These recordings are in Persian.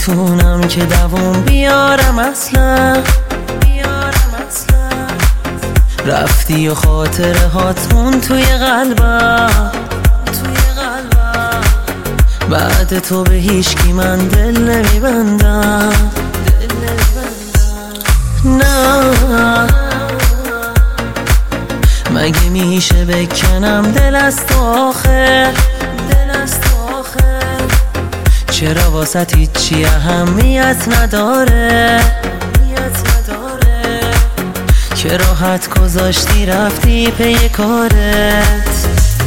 نمیتونم که دووم بیارم اصلا. رفتی و خاطره هاتمون توی قلبم. بعد تو به هیچکی من دل نمیبندم. نه مگه میشه بکنم دل از تو آخه؟ چرا واسه هیچی اهمیت نداره؟ که راحت گذاشتی رفتی پی کارت.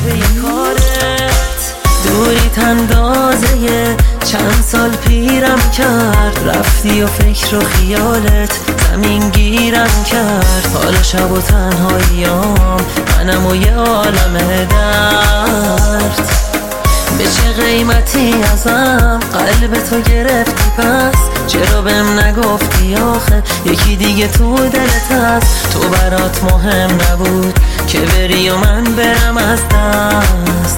دوریت اندازه چند سال پیرم کرد. رفتی و فکر و خیالت زمین گیرم کرد. حالا شب و تنهاییام منم و یه عالم درد. به چه قیمتی ازم قلب تو گرفتی پس؟ چرا بهم نگفتی آخه یکی دیگه تو دلت هست؟ تو برات مهم نبود که بری و من برم از دست.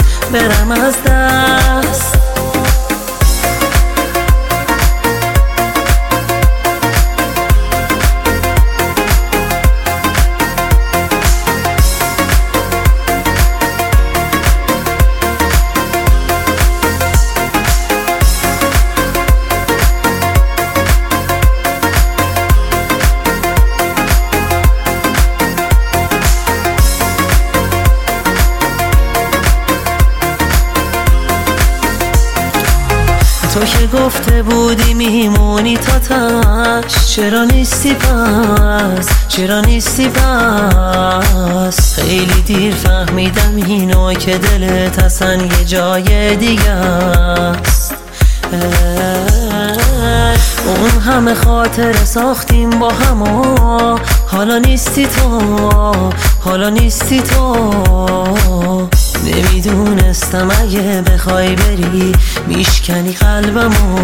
تو که گفته بودی میمونی تا تاش، چرا نیستی پس؟ خیلی دیر فهمیدم اینو که دلت اصلا یه جای دیگه است. اون همه خاطره ساختیم با هم و حالا نیستی تو. نمیدونستم اگه بخوای بری میشکنی قلبمو.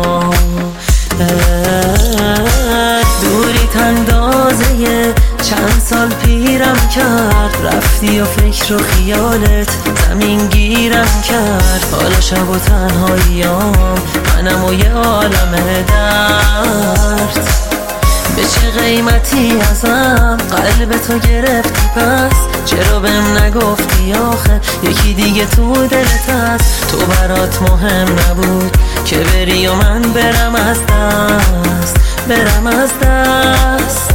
دوریت اندازه چند سال پیرم کرد. رفتی و فکر و خیالت زمین گیرم کرد. حالا شب و تنهاییام منم و یه عالم درد. به چه قیمتی ازم قلب تو گرفتی پس؟ چرا بهم نگفتی آخه یکی دیگه تو دلت هست؟ تو برات مهم نبود که بری و من برم از دست.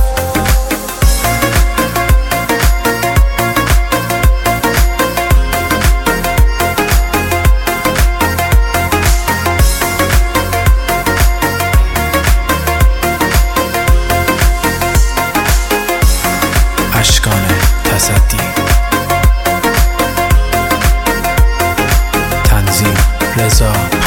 اشکان تصدی، تنظیم رضا